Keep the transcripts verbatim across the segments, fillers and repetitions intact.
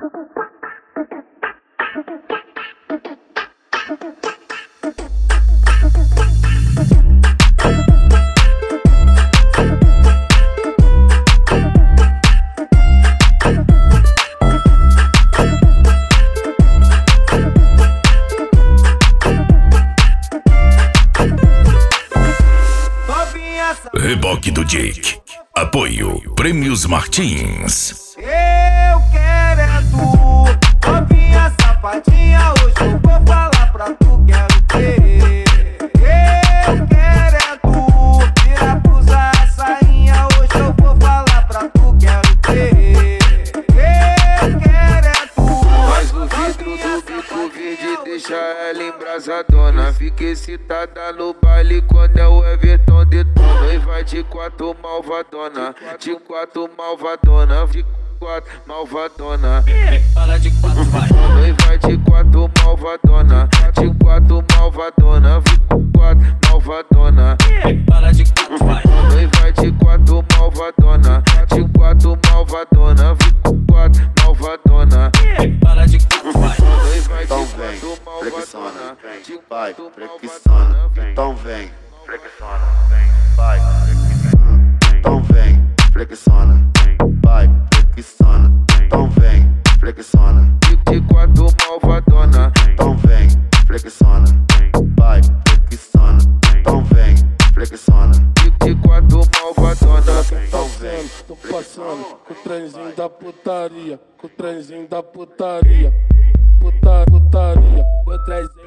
Reboque do Jake. Apoio Prêmios Martins. Eu quero é tu, novinha safadinha. Hoje eu vou falar pra tu, quero ter. Eu quero é tu, tira a blusa, a sainha. Hoje eu vou falar pra tu, quero ter. Eu quero é tu. Faz o vidro do bico verde, deixa ela embrasadona. Fica excitada no baile quando é o Everton detona. E vai de quatro malvadona, de quatro malvadona, de quatro malvadona. Para de quatro, vai. E vai de quatro malvadona, de quatro malvadona, de quatro malvadona. Para de quatro, vai. E vai de quatro malvadona, de quatro malvadona, de quatro malvadona. Para de quatro, vai. Então vem, flexiona, vai, flexiona. Então vem, flexiona, vai, flexiona. Então vem, flexiona, vai, flexiona. Então vem, flexiona. De quatro malvadona. Então vem, flexiona, vai, flexiona. Então vem, flexiona. De quatro malvadona. Então vem, tô passando com o trenzinho da putaria, com o trenzinho da putaria, puta, putaria, com o trenzinho.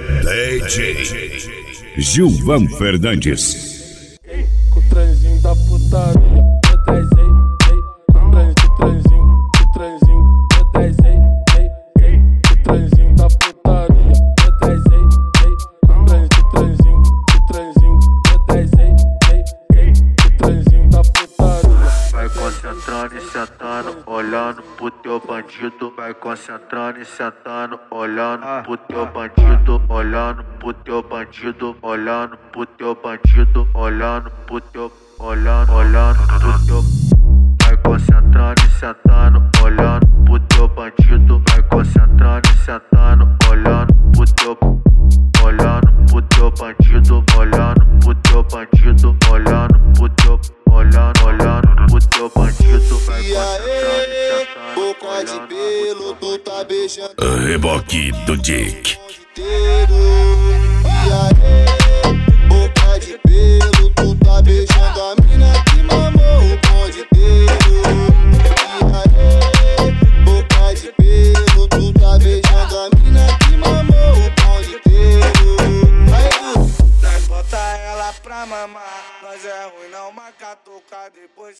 D J Gilvan Fernandes. Com o trenzinho da putaria, com o trenzinho, com o trenzinho, com o trenzinho, com o trenzinho, com o trenzinho da putaria, com o trenzinho, com o trenzinho, com o trenzinho, com o trenzinho, com o trenzinho da putaria. Vai concentrando e sentando, olhando pro teu bandido. Vai concentrando e sentando, olhando pro teu bandido. Olhando pro teu bandido, olhando pro teu bandido. Olhando pro teu, olhando, olhando pro teu. Vai concentrando e sentando, olhando pro teu bandido. Vai concentrando e sentando, olhando pro teu, olhando pro teu bandido. Olhando pro teu bandido, olhando pro teu, olhando, olhando pro teu bandido. Vai e concentrando e aí, sentando, boca de pelo, tu tá beijando Reboque do Jake. inteiro. E aí, boca de pelo, tu tá beijando a mina que mamou o bonde inteiro. E aí, boca de pelo, tu tá beijando a mina que mamou o bonde inteiro. Aí, Nós bota ela pra mamar, nós é ruim não, mas catuca depois.